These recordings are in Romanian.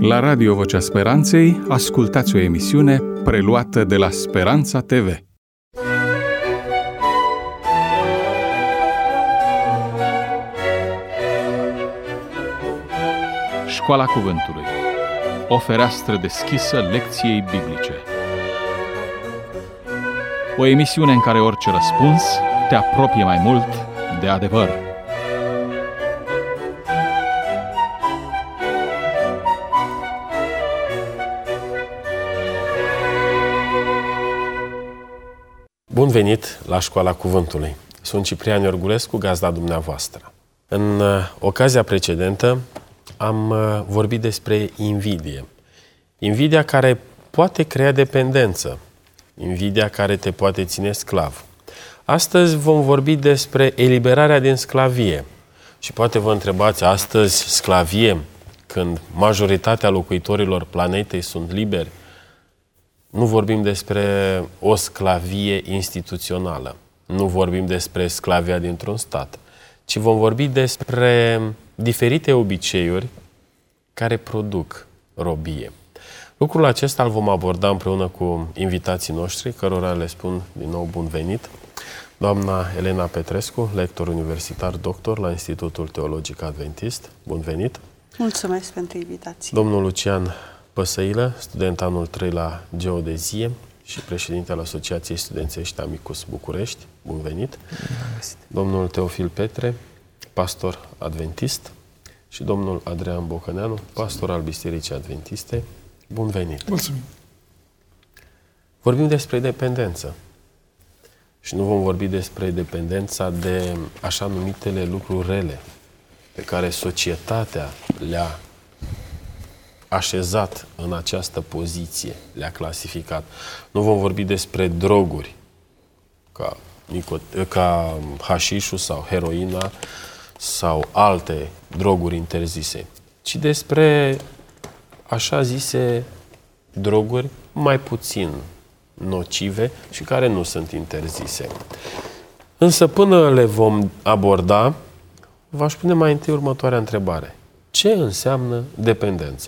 La Radio Vocea Speranței ascultați o emisiune preluată de la Speranța TV. Școala Cuvântului. O fereastră deschisă lecției biblice. O emisiune în care orice răspuns te apropie mai mult de adevăr. Bun venit la Școala Cuvântului. Sunt Ciprian Iorgulescu, gazda dumneavoastră. În ocazia precedentă am vorbit despre invidie. Invidia care poate crea dependență. Invidia care te poate ține sclav. Astăzi vom vorbi despre eliberarea din sclavie. Și poate vă întrebați, astăzi sclavie, când majoritatea locuitorilor planetei sunt liberi? Nu vorbim despre o sclavie instituțională. Nu vorbim despre sclavia dintr-un stat. Ci vom vorbi despre diferite obiceiuri care produc robie. Lucrul acesta îl vom aborda împreună cu invitații noștri, cărora le spun din nou bun venit. Doamna Elena Petrescu, lector universitar doctor la Institutul Teologic Adventist. Bun venit! Mulțumesc pentru invitație! Domnul Lucian Păsăilă, student anul 3 la Geodezie și președinte al Asociației Studențești Amicus București. Bun venit! Domnul Teofil Petre, pastor adventist, și domnul Adrian Bocăneanu, pastor al Bisericii Adventiste. Bun venit! Mulțumim! Vorbim despre dependență. Și nu vom vorbi despre dependența de așa numitele lucruri rele pe care societatea le-a așezat în această poziție, le-a clasificat. Nu vom vorbi despre droguri ca hașișul sau heroina sau alte droguri interzise, ci despre așa zise droguri mai puțin nocive și care nu sunt interzise. Însă până le vom aborda, v-aș pune mai întâi următoarea întrebare. Ce înseamnă dependența?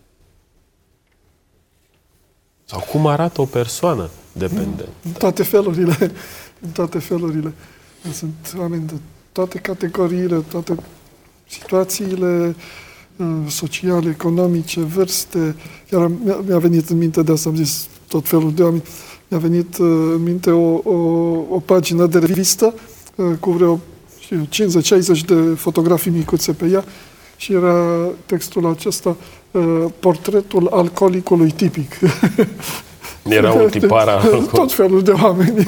Sau cum arată o persoană dependentă? În toate felurile. Sunt oameni de toate categoriile, toate situațiile sociale, economice, vârste. Chiar mi-a venit în minte, de asta am zis tot felul de oameni, mi-a venit în minte o pagină de revistă cu vreo 50-60 de fotografii micuțe pe ea și era textul acesta, portretul alcoolicului tipic. Era un tipar al tot felul de oameni.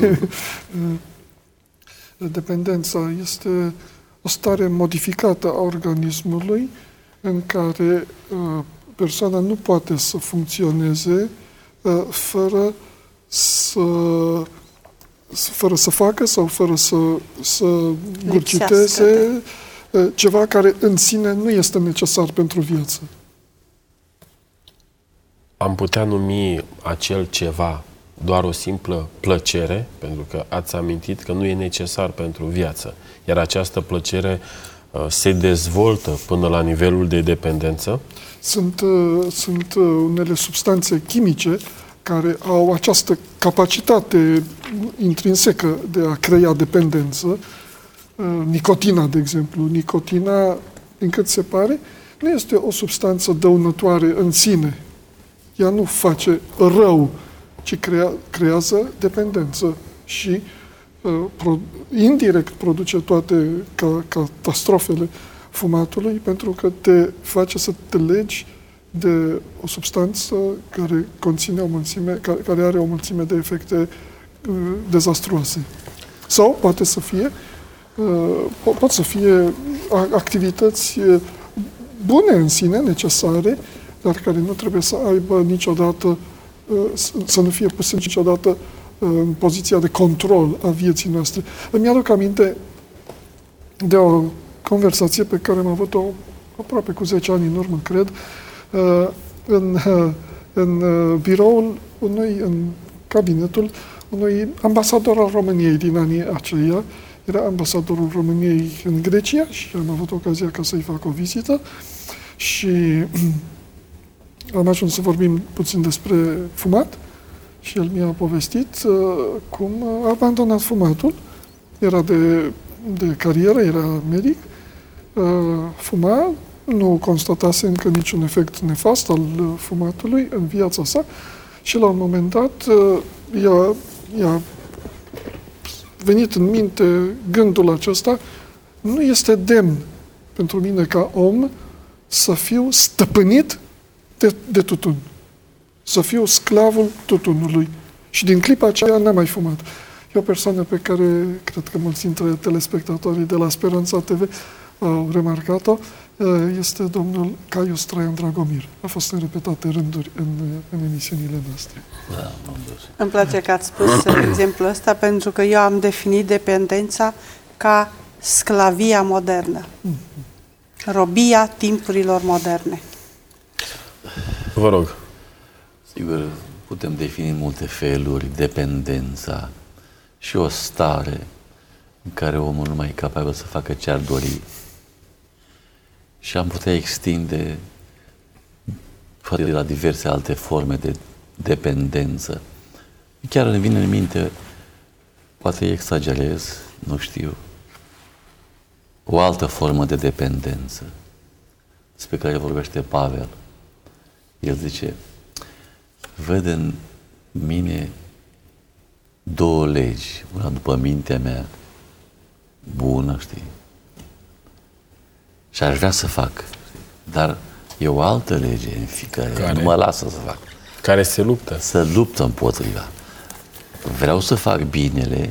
Dependența este o stare modificată a organismului în care persoana nu poate să funcționeze fără să facă sau fără să gurgiteze ceva care în sine nu este necesar pentru viață. Am putea numi acel ceva doar o simplă plăcere, pentru că ați amintit că nu e necesar pentru viață. Iar această plăcere se dezvoltă până la nivelul de dependență? Sunt unele substanțe chimice care au această capacitate intrinsecă de a crea dependență. Nicotina, de exemplu. Nicotina, încât se pare, nu este o substanță dăunătoare în sine. Ea nu face rău, ci creează dependență și indirect produce toate catastrofele fumatului, pentru că te face să te legi de o substanță care conține care are o mulțime de efecte dezastruoase. Sau poate să fie pot să fie activități bune în sine, necesare, dar care nu trebuie să aibă niciodată, să nu fie puse niciodată în poziția de control a vieții noastre. Îmi aduc aminte de o conversație pe care am avut-o aproape cu 10 ani în urmă, cred, în biroul în cabinetul unui ambasador al României din anii aceia. Era ambasadorul României în Grecia și am avut ocazia ca să-i fac o vizită și am ajuns să vorbim puțin despre fumat și el mi-a povestit cum a abandonat fumatul. Era de carieră, era medic, fuma, nu constatase încă niciun efect nefast al fumatului în viața sa și la un moment dat i-a venit în minte gândul acesta: nu este demn pentru mine ca om să fiu stăpânit de tutun, să fiu sclavul tutunului. Și din clipa aceea n-am mai fumat. E o persoană pe care cred că mulți dintre telespectatorii de la Speranța TV au remarcat-o, este domnul Caius Traian Dragomir. A fost în repetate rânduri în emisiunile noastre. Da, îmi place că ați spus exemplul ăsta, pentru că eu am definit dependența ca sclavia modernă. Robia timpurilor moderne. Vă rog. Sigur, putem defini în multe feluri dependența și o stare în care omul nu mai e capabil să facă ce ar dori. Și am putea extinde de la diverse alte forme de dependență. Chiar îmi vine în minte, poate exagerez, nu știu, o altă formă de dependență despre care vorbește Pavel. El zice: văd în mine două legi, una după mintea mea bună, știi, și aș vrea să fac, dar e o altă lege în care nu mă lasă să fac. Care se luptă. Să luptă împotriva. Vreau să fac binele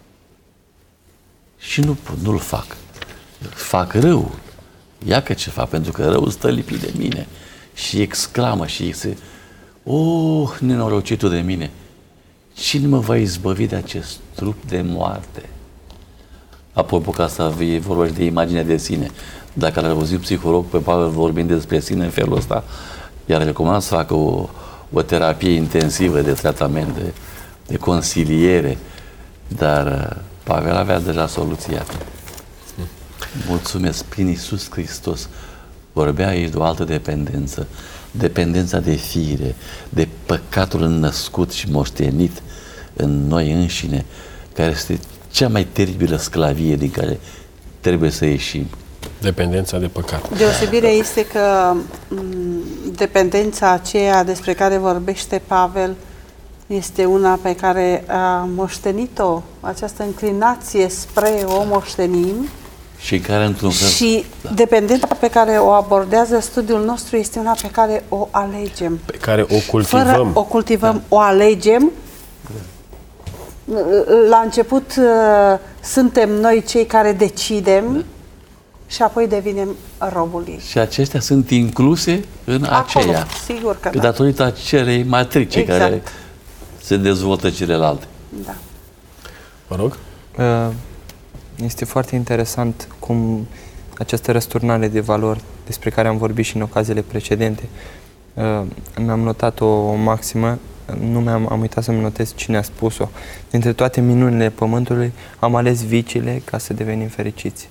și nu-l fac. Fac rău. Iacă ce fac, pentru că rău stă lipit de mine. Și exclamă și se: oh, nenorocitul de mine, cine mă va izbăvi de acest trup de moarte? Apropo, ca să vorbești de imaginea de sine, dacă ar auzi psiholog pe Pavel vorbind despre sine în felul ăsta, iar recomand să facă o terapie intensivă de tratament, de consiliere, dar Pavel avea deja soluția. Mulțumesc, prin Iisus Hristos. Vorbea aici de o altă dependență, dependența de fire, de păcatul înnăscut și moștenit în noi înșine, care este cea mai teribilă sclavie din care trebuie să ieșim. Dependența de păcat. Deosebirea este că dependența aceea despre care vorbește Pavel este una pe care a moștenit-o, această înclinație spre o moștenim. Și care într-un fel... Și dependența pe care o abordează studiul nostru este una pe care o alegem. Pe care o cultivăm. Fără o cultivăm, da. O alegem. La început suntem noi cei care decidem, da. Și apoi devinem robul ei. Și acestea sunt incluse în acolo, aceea. Sigur că da. Datorită acelei matrice, exact, care se dezvoltă celelalte. Da. Vă rog? Este foarte interesant cum această răsturnare de valori despre care am vorbit și în ocaziile precedente. Mi-am notat o maximă, am uitat să-mi notez cine a spus-o. Dintre toate minunile Pământului am ales viciile ca să devenim fericiți.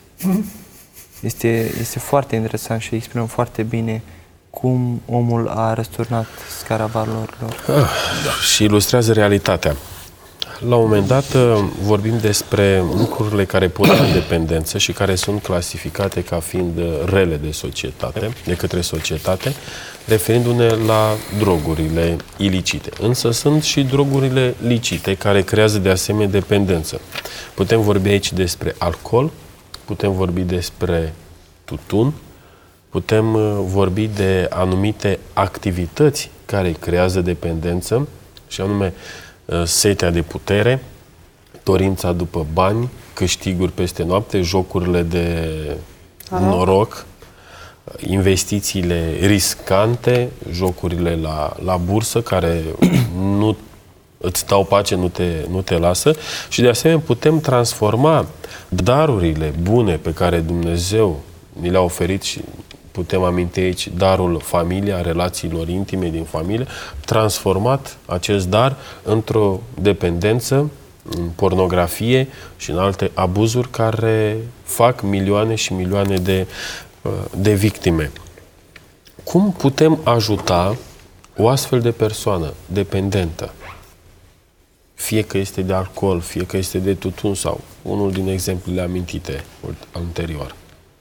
Este foarte interesant și exprimă foarte bine cum omul a răsturnat scara valorilor. Și ilustrează realitatea. La un moment dat vorbim despre lucrurile care pun în dependență și care sunt clasificate ca fiind rele de societate, de către societate, referindu-ne la drogurile ilicite. Însă sunt și drogurile licite care creează de asemenea dependență. Putem vorbi aici despre alcool, putem vorbi despre tutun, putem vorbi de anumite activități care creează dependență, și anume setea de putere, dorința după bani, câștiguri peste noapte, jocurile de noroc, investițiile riscante, jocurile la bursă care nu îți dau pace, nu te lasă, și de asemenea putem transforma darurile bune pe care Dumnezeu ni le-a oferit, și putem aminti aici darul familiei, a relațiilor intime din familie, transformat acest dar într-o dependență, în pornografie și în alte abuzuri care fac milioane și milioane de victime. Cum putem ajuta O astfel de persoană dependentă, fie că este de alcool, fie că este de tutun sau unul din exemplele amintite anterior.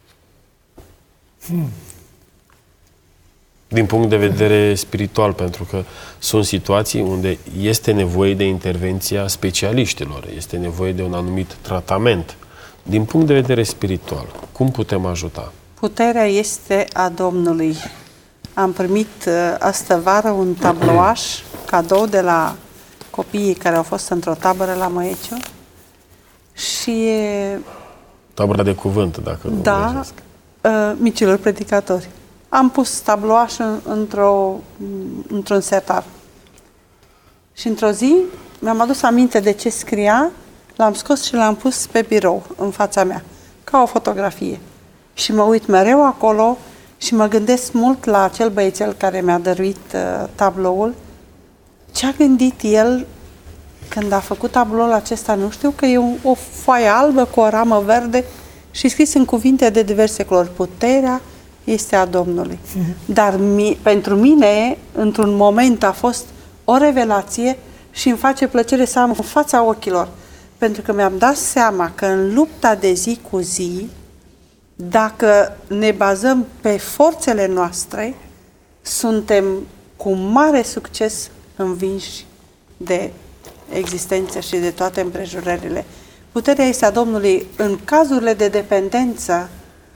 Din punct de vedere spiritual, pentru că sunt situații unde este nevoie de intervenția specialiștilor, este nevoie de un anumit tratament. Din punct de vedere spiritual, cum putem ajuta? Puterea este a Domnului. Am primit astă vară un tablouaș cadou de la copiii care au fost într-o tabără la Măieciu și... Tabăra de cuvânt, dacă nu greșesc. Micilor predicatori. Am pus tablouașul într-un setar. Și într-o zi mi-am adus aminte de ce scria, l-am scos și l-am pus pe birou, în fața mea, ca o fotografie. Și mă uit mereu acolo și mă gândesc mult la acel băiețel care mi-a dăruit tabloul. Ce-a gândit el când a făcut tabloul acesta? Nu știu, că e o foaie albă cu o ramă verde și scris în cuvinte de diverse culori. Puterea este a Domnului. Dar pentru mine, într-un moment, a fost o revelație și îmi face plăcere să am în fața ochilor. Pentru că mi-am dat seama că în lupta de zi cu zi, dacă ne bazăm pe forțele noastre, suntem cu mare succes învinși de existență și de toate împrejurările. Puterea este a Domnului. În cazurile de dependență,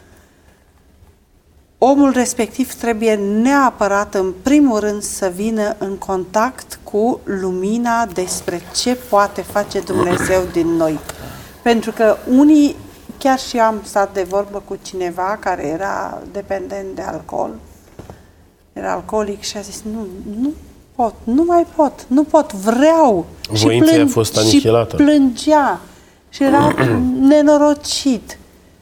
omul respectiv trebuie neapărat, în primul rând, să vină în contact cu lumina despre ce poate face Dumnezeu din noi. Pentru că unii, chiar și am stat de vorbă cu cineva care era dependent de alcool, era alcoolic și a zis, nu mai pot, vreau. Voința a fost anihilată. Și plângea și era nenorocit.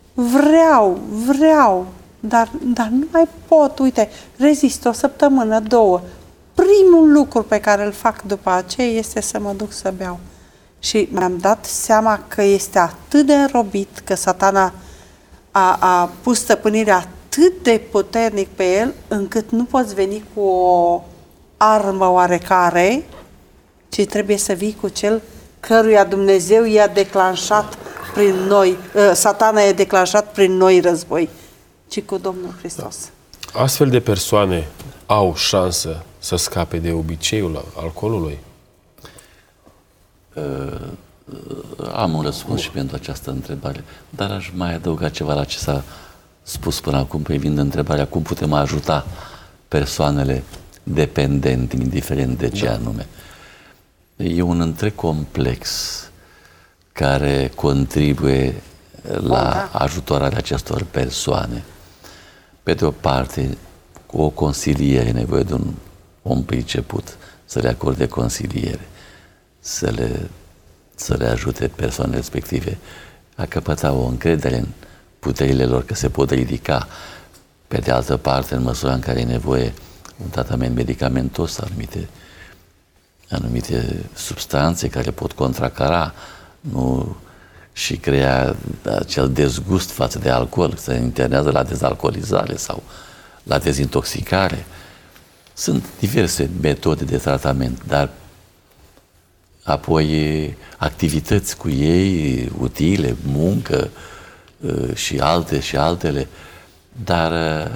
Vreau, dar nu mai pot. Uite, rezist o săptămână, 2. Primul lucru pe care îl fac după aceea este să mă duc să beau. Și mi-am dat seama că este atât de înrobit, că Satana a pus stăpânirea atât de puternic pe el, încât nu poți veni cu o armă oarecare, ci trebuie să vii cu cel căruia Dumnezeu i-a declanșat prin noi, Satana i-a declanșat prin noi război, ci cu Domnul Hristos. Da. Astfel de persoane au șansă să scape de obiceiul alcoolului? Am un răspuns și pentru această întrebare, dar aș mai adăuga ceva la ce s-a spus până acum privind întrebarea cum putem ajuta persoanele dependente, indiferent de ce anume. E un întreg complex care contribuie la ajutorarea acestor persoane. Pe de o parte, cu o consiliere, e nevoie de un om priceput să le acorde consiliere, să le ajute persoanele respective a căpăta o încredere în puterile lor că se pot ridica. Pe de altă parte, în măsura în care e nevoie un tratament medicamentos, anumite substanțe care pot contracara și crea acel dezgust față de alcool, se internează la dezalcoolizare sau la dezintoxicare. Sunt diverse metode de tratament, dar apoi activități cu ei utile, muncă și altele, dar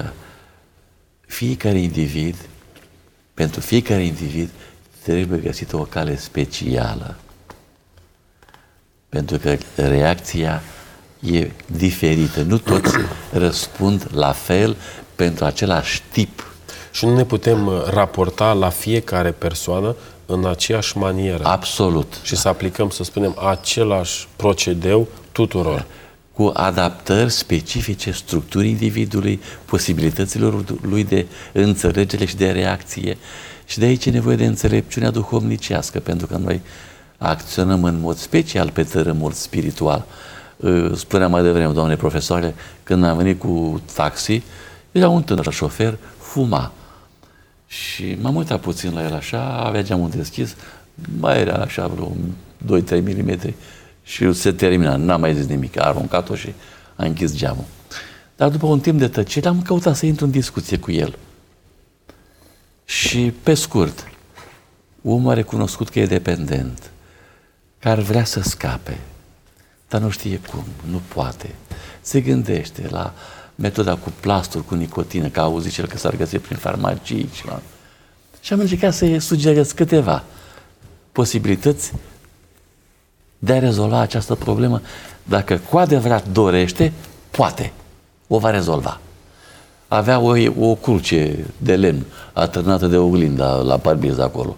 pentru fiecare individ trebuie găsită o cale specială, pentru că reacția e diferită. Nu toți răspund la fel pentru același tip. Și nu ne putem raporta la fiecare persoană în aceeași manieră. Absolut. Și să aplicăm, să spunem, același procedeu tuturor. Cu adaptări specifice structurii individului, posibilităților lui de înțelegere și de reacție. Și de aici e nevoie de înțelepciunea duhovnicească, pentru că noi acționăm în mod special pe tărâmul spiritual. Spuneam mai devreme, doamne profesoare, când am venit cu taxi, era un tânăr șofer, fuma. Și m-am uitat puțin la el așa, avea geamul deschis, mai era așa vreo 2-3 mm și se termina, n-am mai zis nimic, a aruncat-o și a închis geamul. Dar după un timp de tăcere am căutat să intru în discuție cu el. Și, pe scurt, omul a recunoscut că e dependent, că ar vrea să scape, dar nu știe cum, nu poate. Se gândește la metoda cu plasturi, cu nicotină, că a auzit cel că s-ar găsi prin farmacii. Și am încercat să-i sugerez câteva posibilități de a rezolva această problemă. Dacă cu adevărat dorește, poate, o va rezolva. Avea o cruce de lemn atârnată de oglinda la parbriz acolo.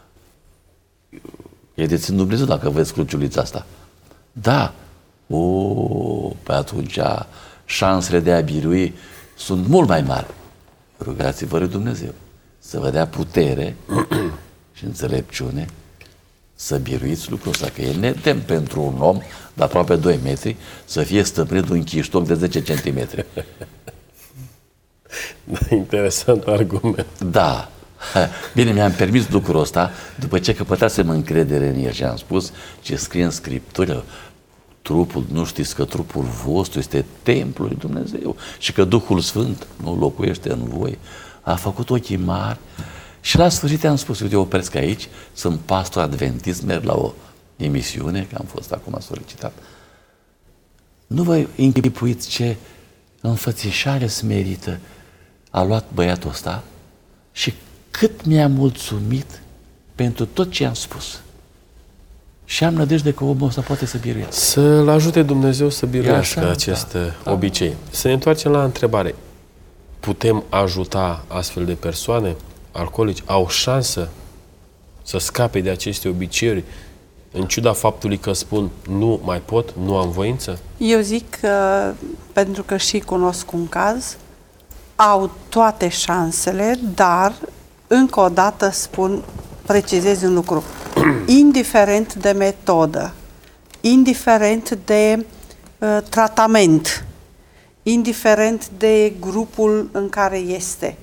Credeți în Dumnezeu dacă vezi cruciulița asta? Da. Pe atunci șansele de a birui sunt mult mai mari. Rugați-vă lui Dumnezeu să vă dea putere și înțelepciune să biruiți lucrul ăsta, că e nedemn pentru un om de aproape 2 metri să fie stăpânit un chiștoc de 10 centimetri. Interesant argument. Da. Bine, mi-am permis lucrul ăsta după ce căpătasem încredere în el și am spus ce scrie în Scriptură: trupul, nu știți că trupul vostru este templul lui Dumnezeu și că Duhul Sfânt nu locuiește în voi. A făcut ochii mari și la sfârșit am spus: uite, eu opresc aici, sunt pastor adventist, merg la o emisiune, că am fost acum solicitat. Nu vă închipuiți ce înfățișare smerită a luat băiatul ăsta și cât mi-a mulțumit pentru tot ce am spus. Și am nădejde că omul ăsta poate să biruiască. Să-l ajute Dumnezeu să biruiască acest obicei. Să ne întoarcem la întrebare. Putem ajuta astfel de persoane alcoolici? Au șansă să scape de aceste obiceiuri, în ciuda faptului că spun nu mai pot, nu am voință? Eu zic că, pentru că și cunosc un caz, au toate șansele, dar, încă o dată spun, precizez un lucru. Indiferent de metodă, indiferent de tratament, indiferent de grupul în care este,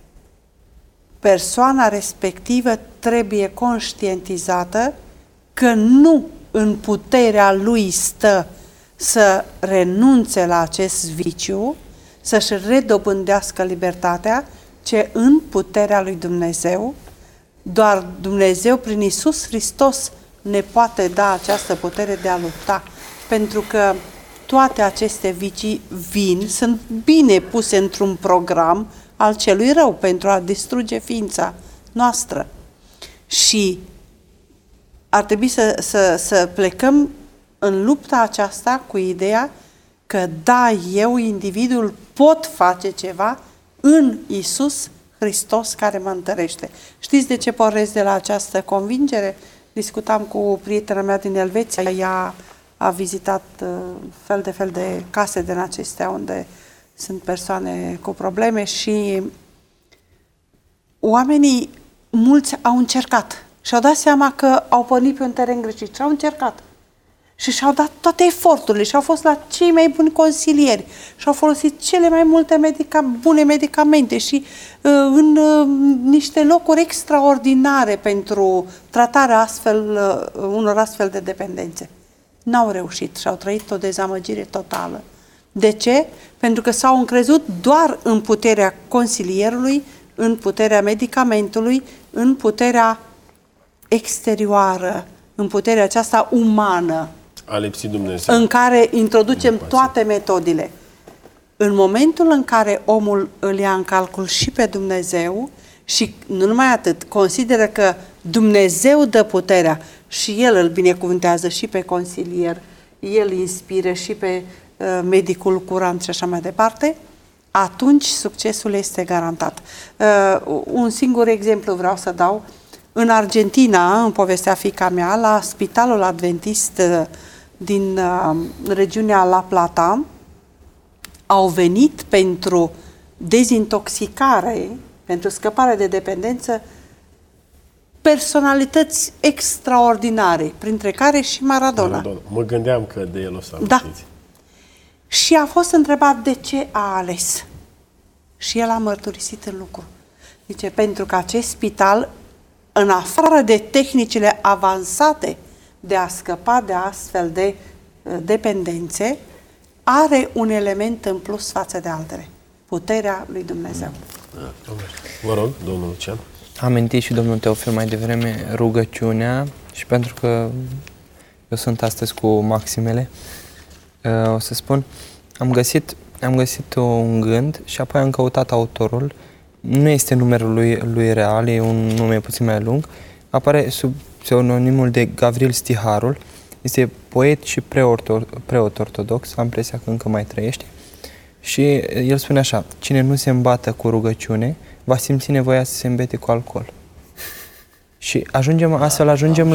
persoana respectivă trebuie conștientizată că nu în puterea lui stă să renunțe la acest viciu, să-și redobândească libertatea, ci în puterea lui Dumnezeu. Doar Dumnezeu, prin Iisus Hristos, ne poate da această putere de a lupta, pentru că toate aceste vicii sunt bine puse într-un program al celui rău pentru a distruge ființa noastră. Și ar trebui să plecăm în lupta aceasta cu ideea că da, eu, individul, pot face ceva în Iisus Hristos care mă întărește. Știți de ce pornesc de la această convingere? Discutam cu prietena mea din Elveția, ea a vizitat fel de fel de case din acestea unde sunt persoane cu probleme și oamenii mulți au încercat și au dat seama că au pornit pe un teren greșit și au încercat. Și și-au dat toate eforturile și au fost la cei mai buni consilieri și au folosit cele mai multe bune medicamente și în niște locuri extraordinare pentru tratarea unor astfel de dependențe. N-au reușit și au trăit o dezamăgire totală. De ce? Pentru că s-au încrezut doar în puterea consilierului, în puterea medicamentului, în puterea exterioară, în puterea aceasta umană, a lipsit Dumnezeu, în care introducem toate metodele. În momentul în care omul îl ia în calcul și pe Dumnezeu și nu numai atât, consideră că Dumnezeu dă puterea și El îl binecuvântează și pe consilier, El inspiră și pe medicul curant și așa mai departe, atunci succesul este garantat. Un singur exemplu vreau să dau. În Argentina, în povestea fiica mea, la Spitalul Adventist din regiunea La Plata, au venit pentru dezintoxicare, pentru scăpare de dependență, personalități extraordinare, printre care și Maradona. Mă gândeam că de el o să da. Și a fost întrebat de ce a ales. Și el a mărturisit în lucru. Zice, pentru că acest spital, în afară de tehnicile avansate de a scăpa de astfel de dependențe, are un element în plus față de altele. Puterea lui Dumnezeu. Vă rog, domnul Lucian. a amintit și domnul Teofil mai devreme rugăciunea și pentru că eu sunt astăzi cu maximele, o să spun, am găsit un gând și apoi am căutat autorul. Nu este numerul lui real, e un nume puțin mai lung. Apare sub pseudonimul de Gavril Stiharul. Este poet și preot ortodox, am impresia că încă mai trăiește. Și el spune așa: cine nu se îmbată cu rugăciune, va simți nevoia să se îmbete cu alcool. Și astfel ajungem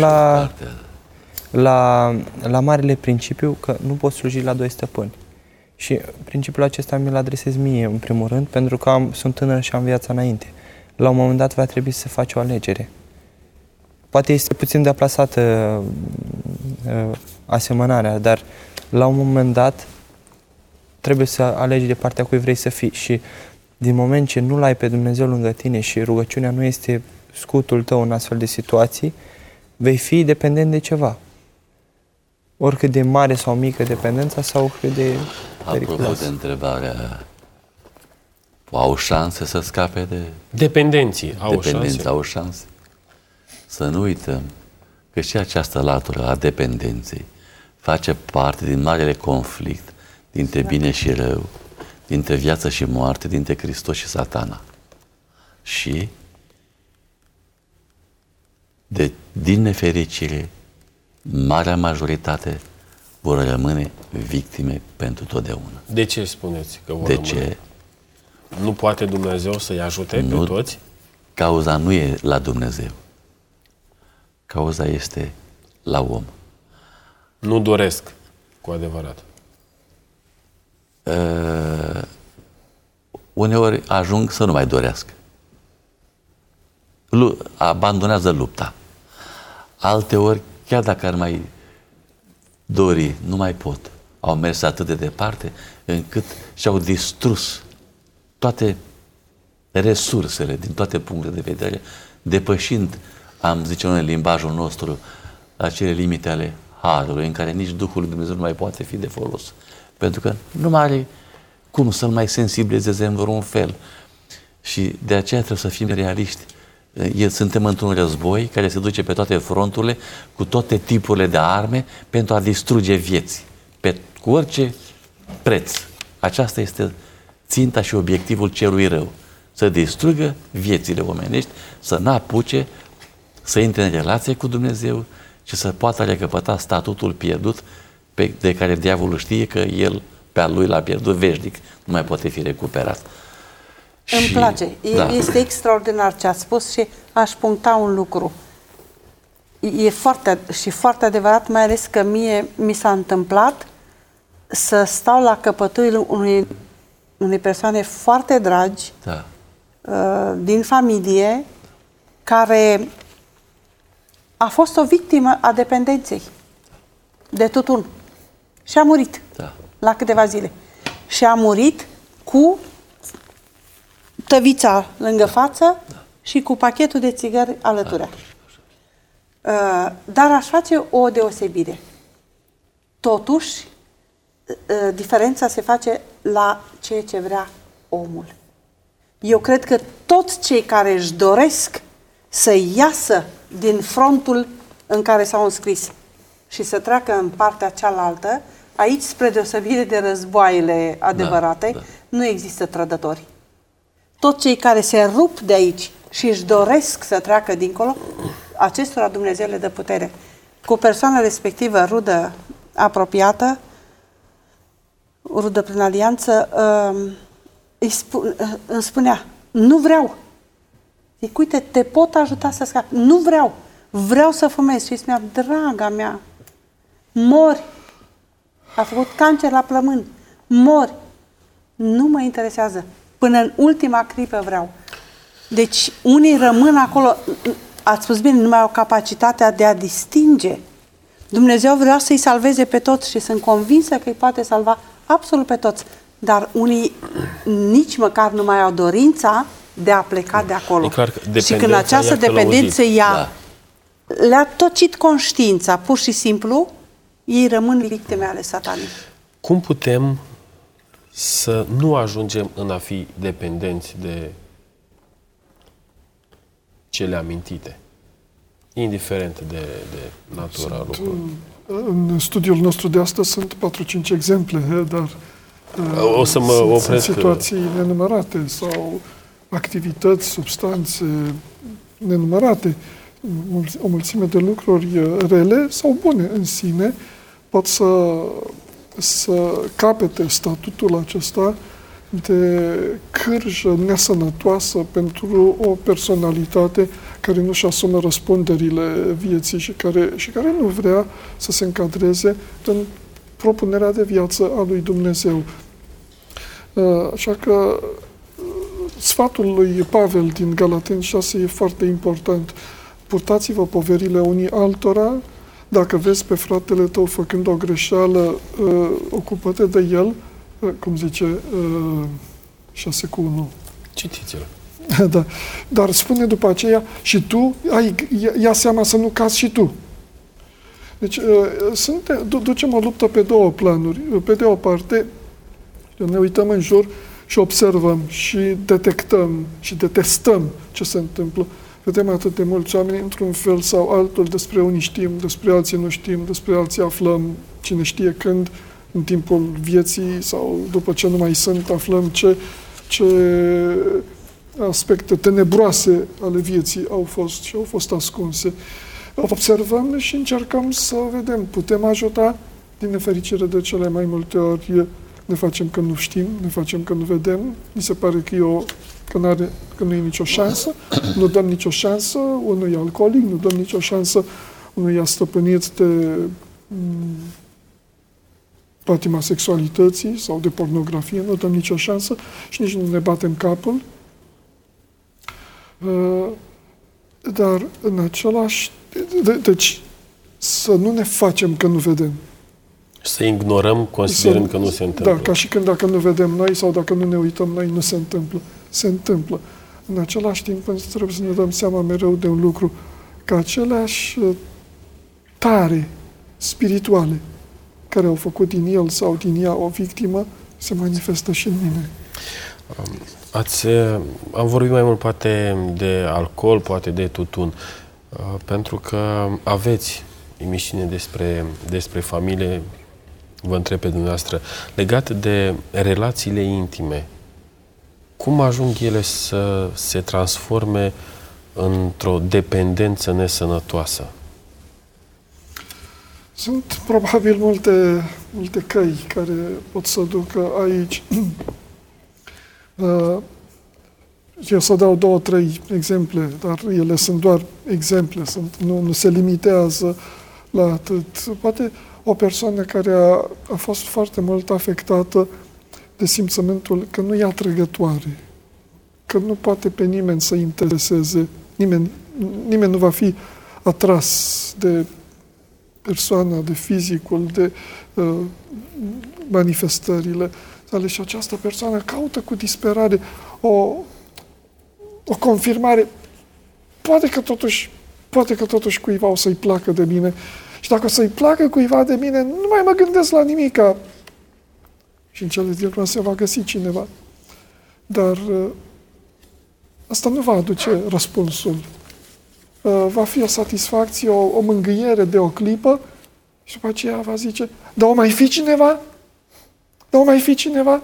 la marele principiu că nu poți sluji la doi stăpâni. Și principiul acesta mi-l adresez mie, în primul rând, pentru că sunt tânăr și am viața înainte. La un moment dat va trebui să faci o alegere. Poate este puțin deplasată asemănarea, dar la un moment dat trebuie să alegi de partea cui vrei să fii. Și din moment ce nu l-ai pe Dumnezeu lângă tine și rugăciunea nu este scutul tău în astfel de situații, vei fi dependent de ceva. Oricât de mare sau mică dependența sau cât de periculoasă. Apropo de întrebarea, au șanse să scape de... Dependenții au șanse. Să nu uităm că și această latură a dependenței face parte din marele conflict dintre bine și rău, dintre viață și moarte, dintre Hristos și Satana. Și din nefericire, marea majoritate vor rămâne victime pentru totdeauna. De ce spuneți că vor rămâne? Ce? Nu poate Dumnezeu să-i ajute pe toți? Cauza nu e la Dumnezeu. Cauza este la om. Nu doresc cu adevărat. Uneori ajung să nu mai dorească. Abandonează lupta. Alteori, chiar dacă ar mai dori, nu mai pot. Au mers atât de departe încât și-au distrus toate resursele din toate punctele de vedere, depășind, am zice noi în limbajul nostru, acele limite ale harului, în care nici Duhul lui Dumnezeu nu mai poate fi de folos. Pentru că nu mai are cum să-l mai sensibilizeze în vreun fel. Și de aceea trebuie să fim realiști. Suntem într-un război care se duce pe toate fronturile, cu toate tipurile de arme, pentru a distruge vieți, cu orice preț. Aceasta este ținta și obiectivul celui rău. Să distrugă viețile omenești, să n-apuce să intre în relație cu Dumnezeu și să poată recăpăta statutul pierdut de care diavolul știe că el pe al lui l-a pierdut veșnic, nu mai poate fi recuperat. Îmi place. Este extraordinar ce ați spus și aș puncta un lucru. E foarte adevărat, mai ales că mie mi s-a întâmplat să stau la căpătuiul unei persoane foarte dragi, din familie, care a fost o victimă a dependenței de tutun. Și a murit la câteva zile. Și a murit cu tăvița lângă față și cu pachetul de țigări alăturea. Dar aș face o deosebire. Totuși, diferența se face la ceea ce vrea omul. Eu cred că toți cei care își doresc să iasă din frontul în care s-au înscris și să treacă în partea cealaltă, aici, spre deosebire de războaiele adevărate, nu există trădători. Toți cei care se rup de aici și își doresc să treacă dincolo, acestora Dumnezeu le dă putere. Cu persoana respectivă, rudă apropiată, rudă prin alianță, îmi spunea: nu vreau. Zic: uite, te pot ajuta să scapi. Nu vreau. Vreau să fumez. Și îi spunea: draga mea, mori. A făcut cancer la plămâni. Mori. Nu mă interesează. Până în ultima clipă vreau. Deci, unii rămân acolo, ați spus bine, nu mai au capacitatea de a distinge. Dumnezeu vrea să-i salveze pe toți și sunt convinsă că îi poate salva absolut pe toți. Dar unii nici măcar nu mai au dorința de a pleca de acolo. Și când această dependență le-a tocit conștiința, pur și simplu, ei rămân victime ale Satanei. Cum putem să nu ajungem în a fi dependenți de cele amintite, indiferent de natura lucrurilor. În studiul nostru de astăzi sunt 4-5 exemple, dar o să mă opresc. Sunt situații nenumărate sau activități, substanțe nenumărate. O mulțime de lucruri rele sau bune în sine pot să capete statutul acesta de cârjă nesănătoasă pentru o personalitate care nu-și asumă răspunderile vieții și care nu vrea să se încadreze în propunerea de viață a lui Dumnezeu. Așa că sfatul lui Pavel din Galateni 6 e foarte important. Purtați-vă poverile unii altora. Dacă vezi pe fratele tău făcând o greșeală, ocupă-te de el, cum zice 6:1. Citiți-l. Da. Dar spune după aceea, și tu ia seama să nu cazi și tu. Deci ducem o luptă pe două planuri. Pe de o parte, ne uităm în jur și observăm și detectăm și detestăm ce se întâmplă. Vedem atât de mulți oameni, într-un fel sau altul, despre unii știm, despre alții nu știm, despre alții aflăm, cine știe când, în timpul vieții sau după ce nu mai sunt, aflăm ce aspecte tenebroase ale vieții au fost ascunse. Observăm și încercăm să vedem. Putem ajuta, din nefericire de cele mai multe ori ne facem că nu știm, ne facem că nu vedem, mi se pare că nu e nicio șansă, nu dăm nicio șansă unui alcoolic, nu dăm nicio șansă unui stăpânit de patima sexualității sau de pornografie, nu dăm nicio șansă și nici nu ne batem capul. Dar în același... Deci, să nu ne facem că nu vedem. Să ignorăm, considerând că nu se întâmplă. Da, ca și când dacă nu vedem noi sau dacă nu ne uităm noi, nu se întâmplă. Se întâmplă. În același timp, trebuie să ne dăm seama mereu de un lucru, că aceleași tare spirituale care au făcut din el sau din ea o victimă, se manifestă și în mine. Am vorbit mai mult poate de alcool, poate de tutun, pentru că aveți emisiune despre familie, vă întreb pe dumneavoastră, legat de relațiile intime. Cum ajung ele să se transforme într-o dependență nesănătoasă? Sunt probabil multe căi care pot să ducă aici. Eu să dau 2-3 exemple, dar ele sunt doar exemple, nu se limitează la atât. Poate o persoană care a fost foarte mult afectată de simțământul că nu e atrăgătoare, că nu poate pe nimeni să intereseze, nimeni nu va fi atras de persoana, de fizicul, de manifestările sale și această persoană caută cu disperare o confirmare. Poate că totuși cuiva o să-i placă de mine. Și dacă o să-i placă cuiva de mine, nu mai mă gândesc la nimica. Și în cele din urmă se va găsi cineva. Dar asta nu va aduce răspunsul. Va fi o satisfacție, o mângâiere de o clipă și după aceea va zice, dar o mai fi cineva? Dar o mai fi cineva?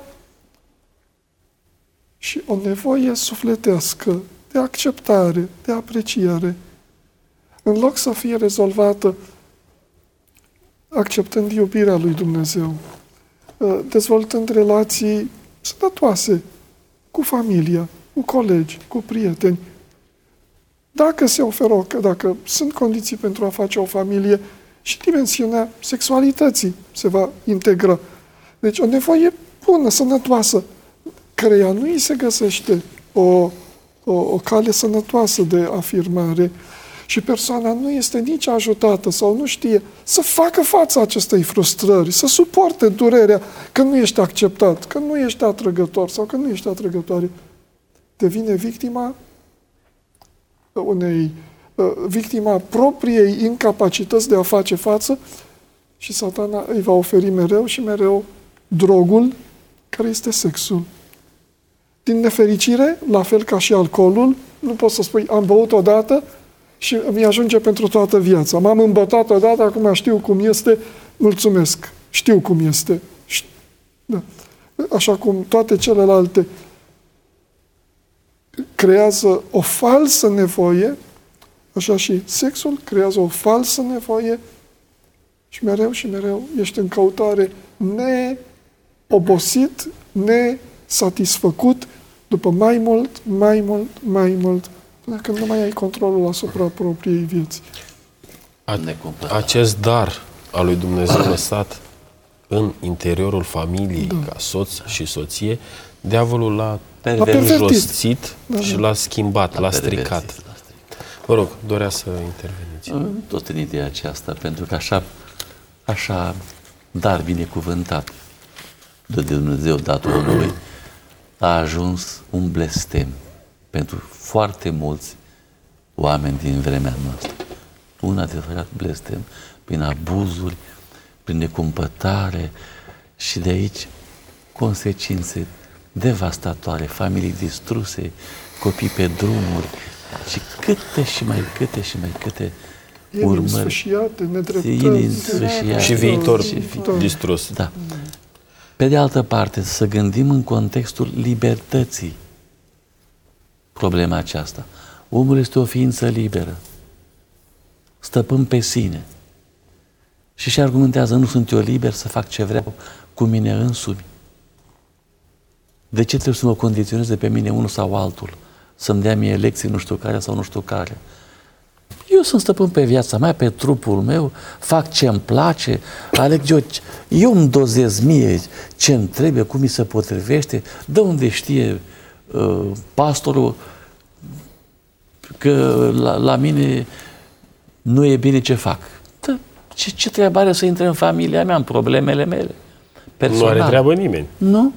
Și o nevoie sufletească de acceptare, de apreciere, în loc să fie rezolvată acceptând iubirea lui Dumnezeu, dezvoltând relații sănătoase cu familia, cu colegi, cu prieteni. Dacă se oferă, dacă sunt condiții pentru a face o familie, și dimensiunea sexualității se va integra. Deci o nevoie bună, sănătoasă, căreia nu îi se găsește o cale sănătoasă de afirmare și persoana nu este nici ajutată sau nu știe să facă față acestei frustrări, să suporte durerea că nu ești acceptat, că nu ești atrăgător sau că nu ești atrăgătoare, devine victima propriei incapacități de a face față și Satana îi va oferi mereu și mereu drogul care este sexul. din nefericire, la fel ca și alcoolul, nu poți să spui, am băut odată și mi ajunge pentru toată viața. M-am îmbătat odată, acum știu cum este, mulțumesc, știu cum este. Da. Așa cum toate celelalte creează o falsă nevoie, așa și sexul creează o falsă nevoie și mereu și mereu ești în căutare neobosit, nesatisfăcut, după mai mult, mai mult, mai mult, până când nu mai ai controlul asupra propriei vieți. Acest dar al lui Dumnezeu lăsat în interiorul familiei, ca soț și soție, diavolul l-a înjosțit și l-a schimbat, l-a stricat. Vă rog, dorea să interveniți. Tot în ideea aceasta, pentru că așa dar binecuvântat de Dumnezeu dat omului, a ajuns un blestem pentru foarte mulți oameni din vremea noastră. Un adevărat blestem, prin abuzuri, prin necumpătare și de aici consecințe devastatoare, familii distruse, copii pe drumuri și câte și mai câte urmări. Și viitor distrus. Da. Pe de altă parte, să gândim în contextul libertății problema aceasta. Omul este o ființă liberă, stăpân pe sine. Și argumentează, nu sunt eu liber să fac ce vreau cu mine însumi. De ce trebuie să mă condiționeze pe mine unul sau altul? Să-mi dea mie lecții nu știu care sau nu știu care? Eu sunt stăpân pe viața mea, pe trupul meu, fac ce-mi place, aleg eu îmi dozez mie ce-mi trebuie, cum mi se potrivește, de unde știe pastorul că la mine nu e bine ce fac. Ce treabă are să intre în familia mea, în problemele mele? Personal. Nu are treabă nimeni. Nu.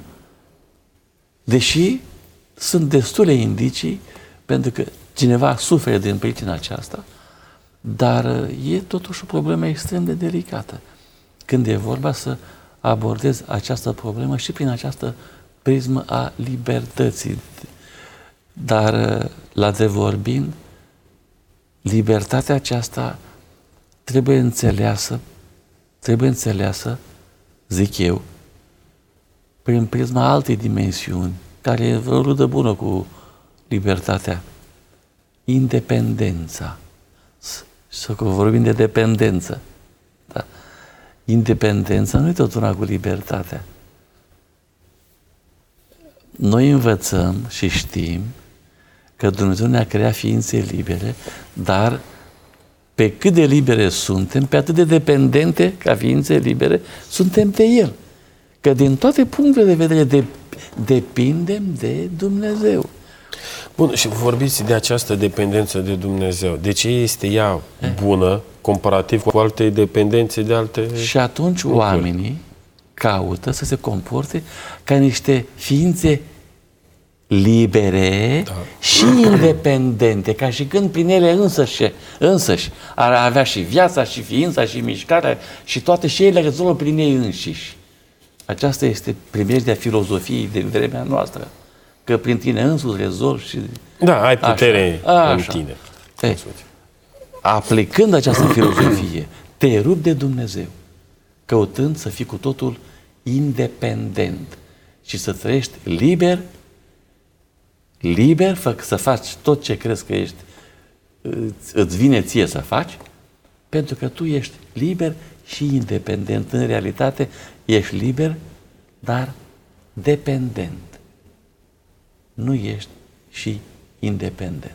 Deși sunt destule indicii, pentru că cineva suferă din pricina aceasta, dar e totuși o problemă extrem de delicată. Când e vorba să abordez această problemă și prin această prismă a libertății. Dar, la de vorbind, libertatea aceasta trebuie înțeleasă, zic eu, prin prisma altei dimensiuni, care e o rudă bună cu libertatea. Independența. Să vorbim de dependență. Da. Independența nu e tot una cu libertatea. Noi învățăm și știm că Dumnezeu ne-a creat ființe libere, dar pe cât de libere suntem, pe atât de dependente ca ființe libere suntem de El. Că din toate punctele de vedere depindem de Dumnezeu. Bun, și vorbiți de această dependență de Dumnezeu. De ce este ea bună comparativ cu alte dependențe de alte... Și atunci oamenii caută să se comporte ca niște ființe libere și independente, ca și când prin ele însăși ar avea și viața, și ființa, și mișcarea, și toate și ele rezolvă prin ei înșiși. Aceasta este primejdea filozofiei de vremea noastră, că prin tine însuți rezolvi și... Da, ai putere în tine. Aplicând această filozofie, te rupi de Dumnezeu, căutând să fii cu totul independent și să trăiești liber, să faci tot ce crezi că îți vine ție să faci, pentru că tu ești liber și independent. În realitate, ești liber, dar dependent. Nu ești și independent.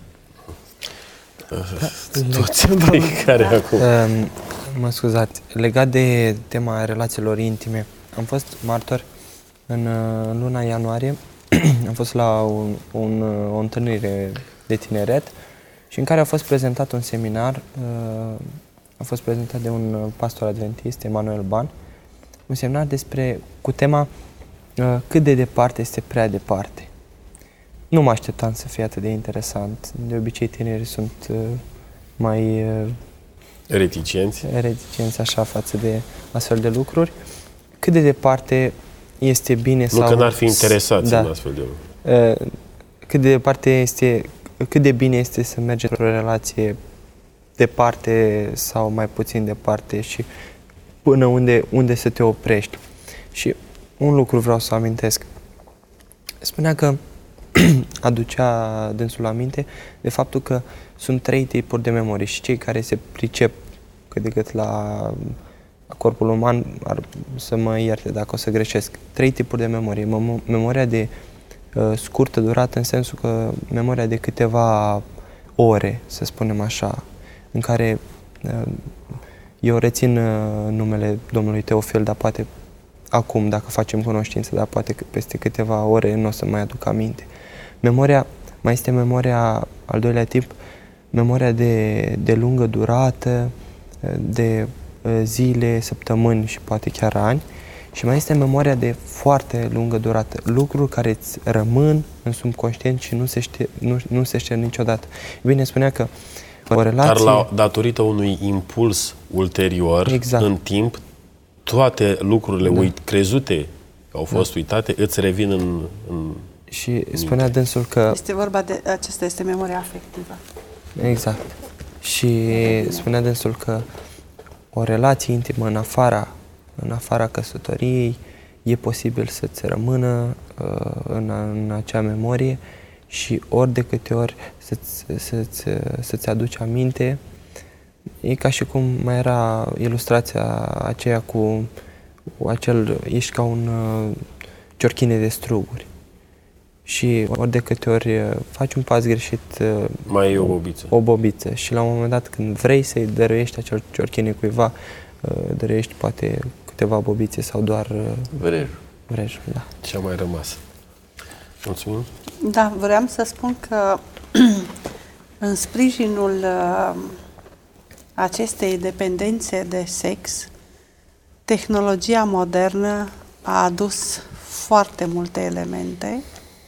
Toți care acum... Mă scuzați, legat de tema relațiilor intime, am fost martor în luna ianuarie, am fost la o întâlnire de tineret și în care a fost prezentat un seminar, a fost prezentat de un pastor adventist, Emanuel Ban, un seminar cu tema cât de departe este prea departe. Nu mă așteptam să fie atât de interesant. De obicei tinerii sunt mai reticenți așa față de astfel de lucruri. Cât de departe este bine nu sau... că n-ar fi interesați în astfel de lucruri. cât de bine este să mergi într-o relație departe sau mai puțin departe și până unde să te oprești. Și un lucru vreau să amintesc. Spunea că aducea dânsul aminte de faptul că sunt 3 tipuri de memorie și cei care se pricep cât de cât la corpul uman ar să mă ierte dacă o să greșesc. 3 tipuri de memorie. Memoria de scurtă durată, în sensul că memoria de câteva ore, să spunem așa, în care eu rețin numele domnului Teofil, dar poate acum, dacă facem cunoștință, dar poate peste câteva ore nu o să mai aduc aminte. Mai este memoria, al doilea tip, memoria de lungă durată, de zile, săptămâni și poate chiar ani. Și mai este memoria de foarte lungă durată, lucruri care îți rămân în subconștient și nu se șterg niciodată. Bine, spunea că o relație... Dar datorită unui impuls ulterior, exact, în timp, toate lucrurile crezute că au fost uitate, îți revin în și spunea dânsul că... Este vorba de... Acesta este memoria afectivă. Exact. Și spunea dânsul că o relație intimă în afara căsătoriei e posibil să-ți rămână în acea memorie și ori de câte ori să-ți aduci aminte. E ca și cum mai era ilustrația aceea cu acel, ești ca un ciorchine de struguri. Și ori de câte ori faci un pas greșit, mai e o bobiță. Și la un moment dat, când vrei să-i dăruiești acel ciorchine cuiva, dăruiești poate câteva bobițe sau doar vrejul. Da. Ce a mai rămas? Mulțumim. Da, vreau să spun că în sprijinul acestei dependențe de sex, tehnologia modernă a adus foarte multe elemente.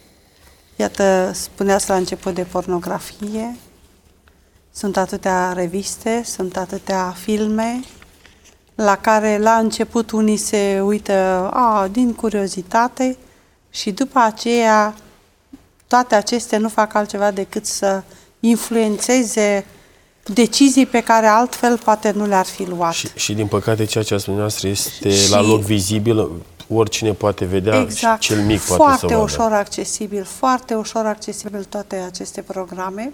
Iată, spuneați la început de pornografie, sunt atâtea reviste, sunt atâtea filme, la care la început unii se uită din curiozitate și după aceea toate acestea nu fac altceva decât să influențeze decizii pe care altfel poate nu le-ar fi luat. Și din păcate ceea ce a spus noastră este la loc vizibil, oricine poate vedea, exact, cel mic poate să vadă. Foarte ușor accesibil toate aceste programe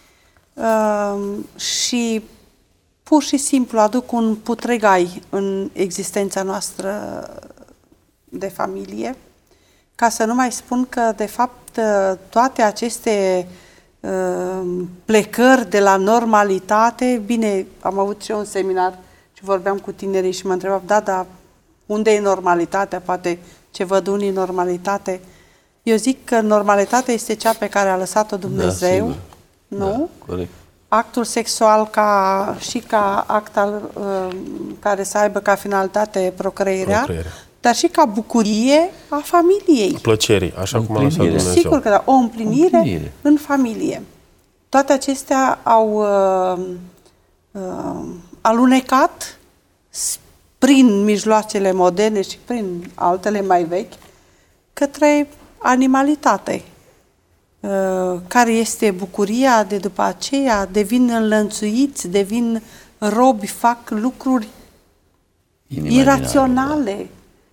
și pur și simplu aduc un putregai în existența noastră de familie, ca să nu mai spun că, de fapt, toate aceste plecări de la normalitate, bine, am avut și eu un seminar și vorbeam cu tinerii și mă întrebam, dar unde e normalitatea? Poate ce văd unii normalitate. Eu zic că normalitatea este cea pe care a lăsat-o Dumnezeu, da, nu? Da, corect. Actul sexual ca act care să aibă ca finalitate procreerea, dar și ca bucurie a familiei. Plăcerii, așa cum a lăsat Dumnezeu. Sigur că da, o împlinire în familie. Toate acestea au alunecat prin mijloacele moderne și prin altele mai vechi către animalitate. Care este bucuria de după aceea, devin înlănțuiți, devin robi, fac lucruri iraționale,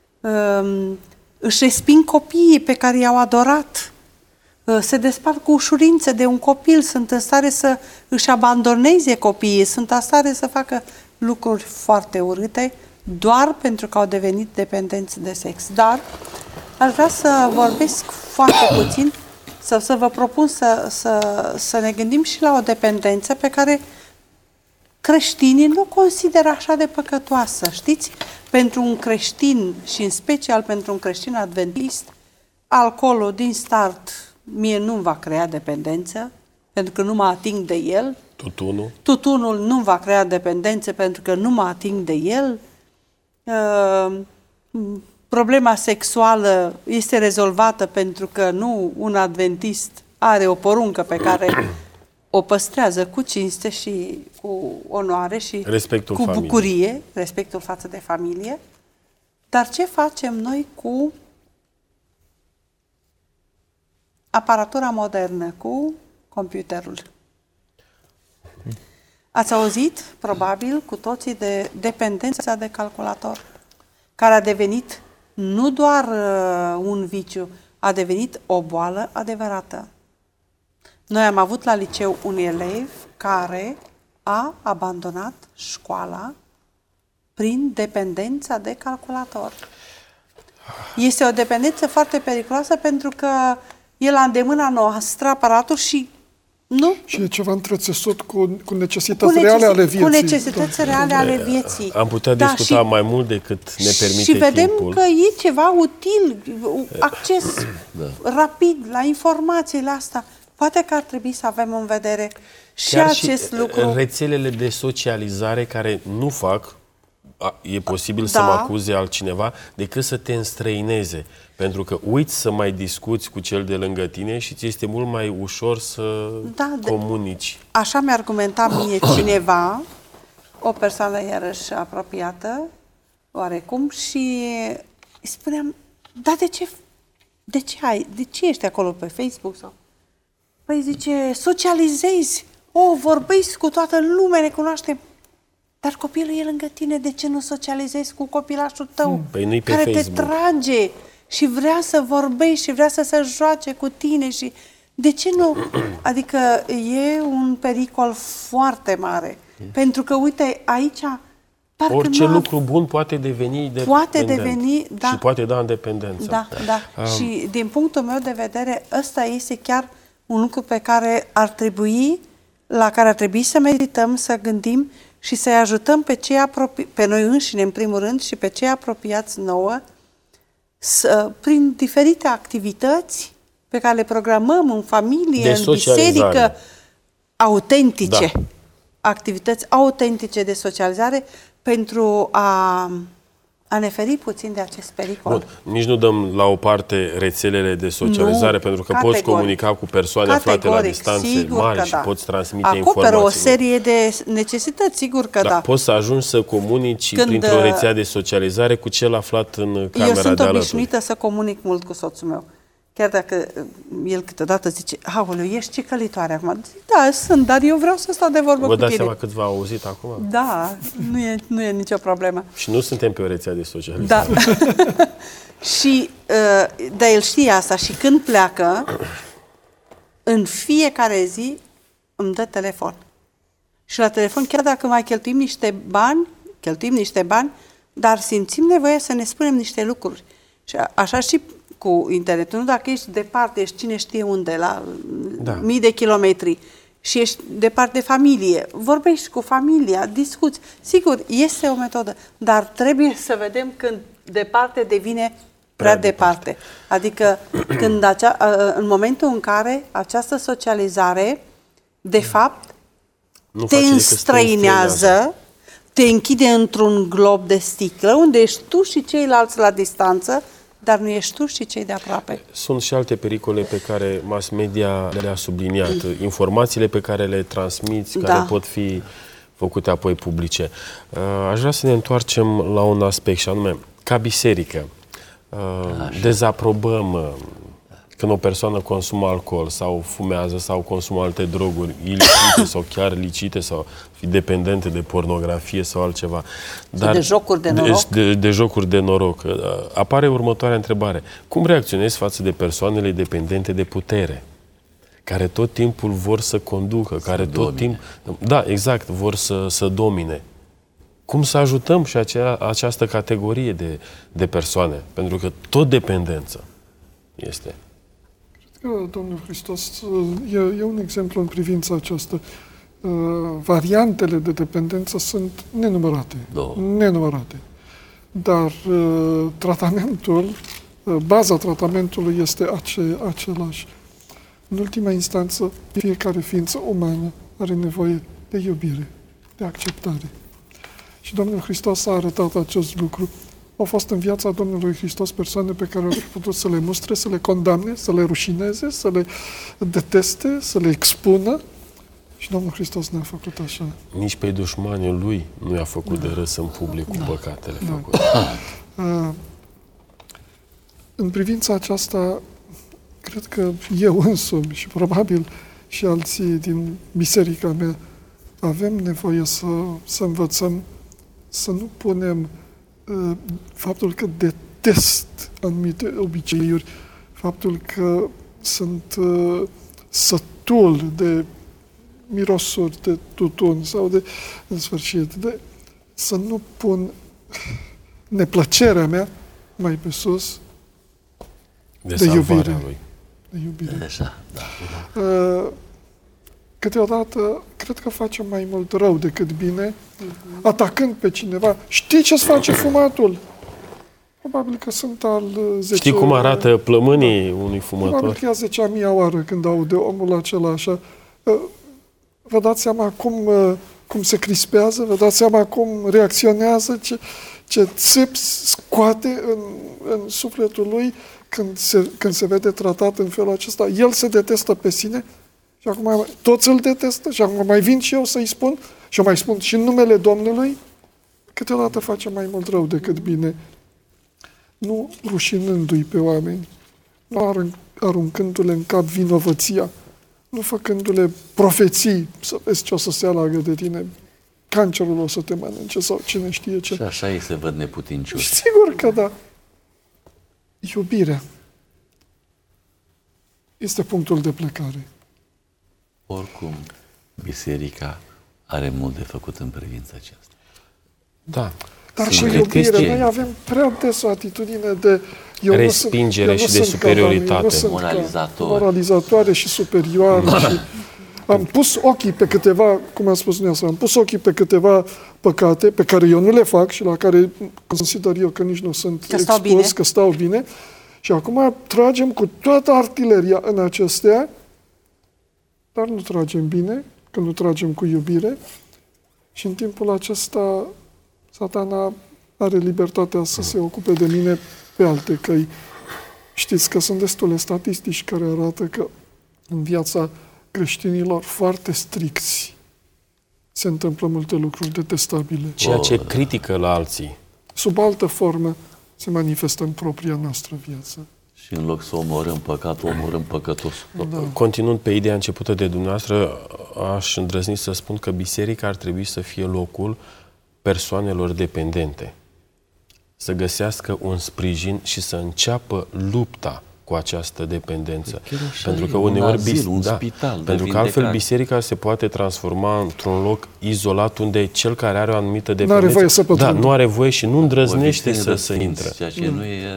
își resping copiii pe care i-au adorat, se despart cu ușurință de un copil, sunt în stare să își abandoneze copiii, sunt în stare să facă lucruri foarte urâte, doar pentru că au devenit dependenți de sex. Dar aș vrea să vorbesc foarte puțin, să vă propun să ne gândim și la o dependență pe care creștinii nu consideră așa de păcătoasă. Știți, pentru un creștin și în special pentru un creștin adventist, alcoolul din start mie nu-mi va crea dependență, pentru că nu mă ating de el. Tutunul nu va crea dependență pentru că nu mă ating de el. Problema sexuală este rezolvată pentru că nu un adventist are o poruncă pe care o păstrează cu cinste și cu onoare și respectul cu familiei. Bucurie, respectul față de familie. Dar ce facem noi cu aparatura modernă, cu computerul. Ați auzit, probabil, cu toții de dependența de calculator, care a devenit nu doar un viciu, a devenit o boală adevărată. Noi am avut la liceu un elev care a abandonat școala prin dependența de calculator. Este o dependență foarte periculoasă pentru că e la îndemâna noastră aparatul și nu... Și e ceva întrețesut cu necesități reale ale vieții. Cu necesități reale ale vieții. Am putea discuta mai mult decât ne permite și vedem timpul. că e ceva util, acces rapid la informațiile astea. Poate că ar trebui să avem în vedere și chiar acest lucru. Rețelele de socializare care nu fac, e posibil să mă acuze altcineva, decât să te înstrăineze. Pentru că uiți să mai discuți cu cel de lângă tine și ți este mult mai ușor să comunici. Așa mi-a argumentat mie cineva, o persoană iarăși apropiată, oarecum, și îi spuneam, da, de ce ești acolo pe Facebook? Sau? Păi zice, socializezi, vorbești cu toată lumea, ne cunoaștem. Dar copilul e lângă tine, de ce nu socializezi cu copilașul tău? Păi nu-i pe care Facebook. Te trage și vrea să vorbești și vrea să se joace cu tine și de ce nu? Adică e un pericol foarte mare. Pentru că, uite, aici parcă orice lucru bun poate deveni da. Și poate da în dependență. Da. Și din punctul meu de vedere, ăsta este chiar un lucru la care ar trebui să medităm, să gândim și să-i ajutăm pe noi înșine, în primul rând, și pe cei apropiați nouă, prin diferite activități pe care le programăm în familie, în biserică, autentice. Da. Activități autentice de socializare pentru a ne feri puțin de acest pericol. Bun. Nici nu dăm la o parte rețelele de socializare, pentru că poți comunica cu persoane aflate la distanțe mari și poți transmite informații. Acoperă o serie de necesități, sigur că da. Poți să ajungi să comunici printr-o rețea de socializare cu cel aflat în camera de alături. Eu sunt obișnuită să comunic mult cu soțul meu. Chiar dacă el câteodată zice, aoleu, ești cicălitoare acum. Da, sunt, dar eu vreau să stau de vorbă cu tine. Vă dați seama cât v-a auzit acum? Da, nu e nicio problemă. Și nu suntem pe o rețea de socializare. Da. Și el știe asta și când pleacă, în fiecare zi îmi dă telefon. Și la telefon, chiar dacă mai cheltuim niște bani, dar simțim nevoie să ne spunem niște lucruri. Și așa și cu internetul, nu dacă ești departe, ești cine știe unde, la mii de kilometri și ești departe de familie, vorbești cu familia, discuți. Sigur, este o metodă, dar trebuie să vedem când departe devine prea departe. Adică în momentul în care această socializare, de fapt, te înstrăinează, te închide într-un glob de sticlă, unde ești tu și ceilalți la distanță, dar nu ești tu și cei de aproape. Sunt și alte pericole pe care mass media le-a subliniat. Informațiile pe care le transmiți, care pot fi făcute apoi publice. Aș vrea să ne întoarcem la un aspect, și anume, ca biserică, dezaprobăm când o persoană consumă alcool sau fumează sau consumă alte droguri ilicite sau chiar licite sau fi dependente de pornografie sau altceva. Dar de jocuri de noroc. De jocuri de noroc. Apare următoarea întrebare. Cum reacționezi față de persoanele dependente de putere? Care tot timpul vor să conducă, care tot timpul... Da, exact, vor să domine. Cum să ajutăm și această categorie de persoane? Pentru că tot dependență este. Domnul Hristos e un exemplu în privința aceasta. Variantele de dependență sunt nenumărate. Nenumărate. Dar baza tratamentului este același. În ultima instanță, fiecare ființă umană are nevoie de iubire, de acceptare. Și Domnul Hristos a arătat acest lucru. Au fost în viața Domnului Hristos persoane pe care au putut să le mustre, să le condamne, să le rușineze, să le deteste, să le expună. Și Domnul Hristos ne-a făcut așa. Nici pe dușmanii lui nu i-a făcut de râs în public cu păcatele făcute. În privința aceasta, cred că eu însumi și probabil și alții din biserica mea avem nevoie să învățăm să nu punem faptul că detest anumite obiceiuri, faptul că sunt sătul de mirosuri de tutun sau de, în sfârșit, să nu pun neplăcerea mea mai pe sus de iubire. Lui. De iubire. Așa, da. Câteodată cred că facem mai mult rău decât bine, atacând pe cineva. Știi ce-ți face fumatul? Probabil că sunt al 10. Știi cum arată plămânii unui fumător? Probabil că e a 10.000-a oară când aude omul acela așa. Vă dați seama cum se crispează? Vă dați seama cum reacționează? Ce țip scoate în sufletul lui când se vede tratat în felul acesta? El se detestă pe sine și acum toți îl detestă și acum mai vin și eu să-i spun și o mai spun și în numele Domnului. Câteodată face mai mult rău decât bine. Nu rușinându-i pe oameni, nu aruncându-le în cap vinovăția, nu făcându-le profeții, să vezi ce o să se alagă de tine, cancerul o să te mănânce sau cine știe ce. Și așa ei se văd neputincioși. Sigur că da. Iubirea este punctul de plecare. Oricum, biserica are mult de făcut în privința aceasta. Da. Dar și iubire, noi avem prea des o atitudine de respingere și de superioritate. Moralizatoare și superioară. Și am pus ochii pe câteva, cum a spus dumneavoastră, am pus ochii pe câteva păcate pe care eu nu le fac și la care consider eu că nici nu sunt expus, că stau bine. Și acum tragem cu toată artileria în acestea, dar nu tragem bine, că nu tragem cu iubire. Și în timpul acesta Satana are libertatea să se ocupe de mine pe alte căi. Știți că sunt destule statistici care arată că în viața creștinilor foarte stricți se întâmplă multe lucruri detestabile. Ceea ce critică la alții. Sub altă formă se manifestă în propria noastră viață. Și în loc să omorâm păcatul, omorâm păcătosul. Da. Continuând pe ideea începută de dumneavoastră, aș îndrăzni să spun că biserica ar trebui să fie locul persoanelor dependente. Să găsească un sprijin și să înceapă lupta cu această dependență. Pentru că uneori un spital, pentru că altfel biserica se poate transforma într-un loc izolat unde cel care are o anumită dependență nu are voie și nu îndrăznește să intre. Ceea ce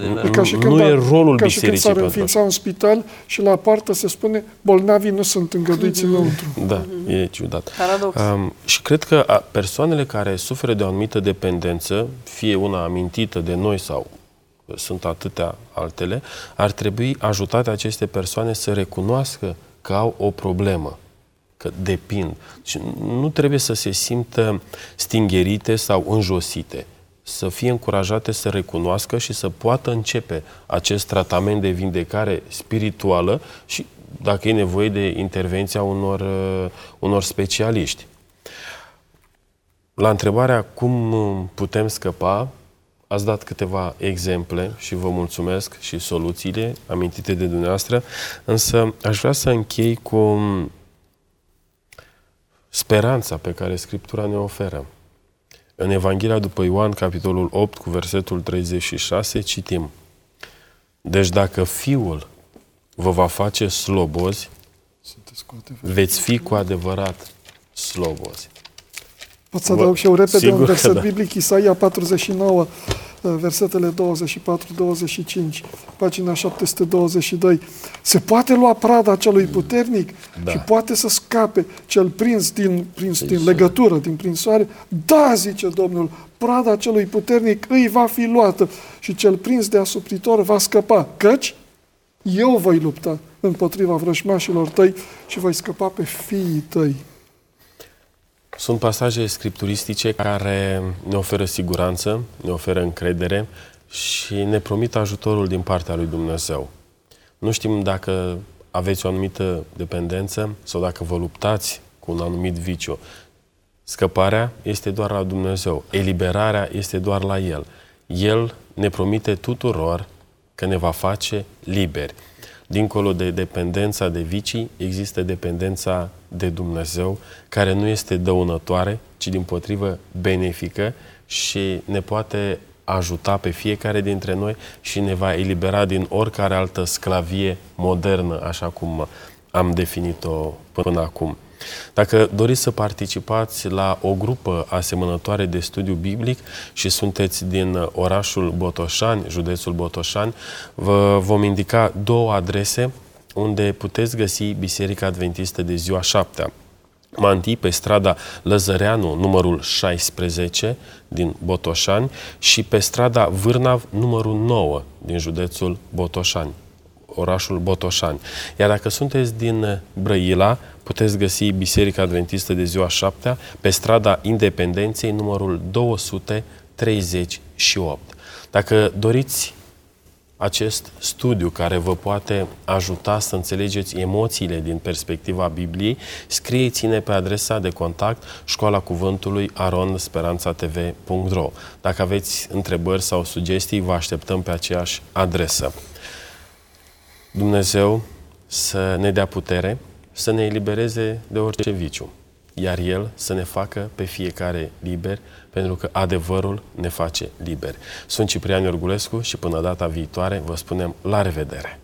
nu e rolul ca bisericii. Și când s-ar înființa un spital și la poartă se spune bolnavii nu sunt îngăduiți înăuntru. Da, e ciudat. Și cred că persoanele care suferă de o anumită dependență, fie una amintită de noi sau sunt atâtea altele, ar trebui ajutate aceste persoane să recunoască că au o problemă, că depind. Și nu trebuie să se simtă stingherite sau înjosite, să fie încurajate să recunoască și să poată începe acest tratament de vindecare spirituală și, dacă e nevoie, de intervenția unor specialiști. La întrebarea cum putem scăpa, ați dat câteva exemple și vă mulțumesc și soluțiile amintite de dumneavoastră, însă aș vrea să închei cu speranța pe care Scriptura ne oferă. În Evanghelia după Ioan, capitolul 8, cu versetul 36, citim: Deci dacă Fiul vă va face slobozi, veți fi cu adevărat slobozi. Pot să adaug și eu repede un verset biblic, Isaia 49, versetele 24-25, pagina 722. Se poate lua prada celui puternic și poate să scape cel prins din legătură, din prinsoare. Da, zice Domnul, prada celui puternic îi va fi luată și cel prins de asupritor va scăpa, căci eu voi lupta împotriva vrăjmașilor tăi și voi scăpa pe fiii tăi. Sunt pasaje scripturistice care ne oferă siguranță, ne oferă încredere și ne promit ajutorul din partea lui Dumnezeu. Nu știm dacă aveți o anumită dependență sau dacă vă luptați cu un anumit viciu. Scăparea este doar la Dumnezeu, eliberarea este doar la El. El ne promite tuturor că ne va face liberi. Dincolo de dependența de vicii, există dependența de Dumnezeu, care nu este dăunătoare, ci dimpotrivă benefică și ne poate ajuta pe fiecare dintre noi și ne va elibera din oricare altă sclavie modernă, așa cum am definit-o până acum. Dacă doriți să participați la o grupă asemănătoare de studiu biblic și sunteți din orașul Botoșani, județul Botoșani, vă vom indica 2 adrese unde puteți găsi Biserica Adventistă de Ziua 7-a. Mai întâi pe strada Lăzăreanu, numărul 16 din Botoșani și pe strada Vârnav, numărul 9 din județul Botoșani, orașul Botoșani. Iar dacă sunteți din Brăila, puteți găsi Biserica Adventistă de Ziua 7-a pe strada Independenței, numărul 238. Dacă doriți acest studiu care vă poate ajuta să înțelegeți emoțiile din perspectiva Bibliei, scrieți-ne pe adresa de contact școala cuvântului aronsperanțatv.ro. Dacă aveți întrebări sau sugestii, vă așteptăm pe aceeași adresă. Dumnezeu să ne dea putere, să ne elibereze de orice viciu, iar El să ne facă pe fiecare liber, pentru că adevărul ne face liberi. Sunt Ciprian Iorgulescu și până data viitoare vă spunem la revedere!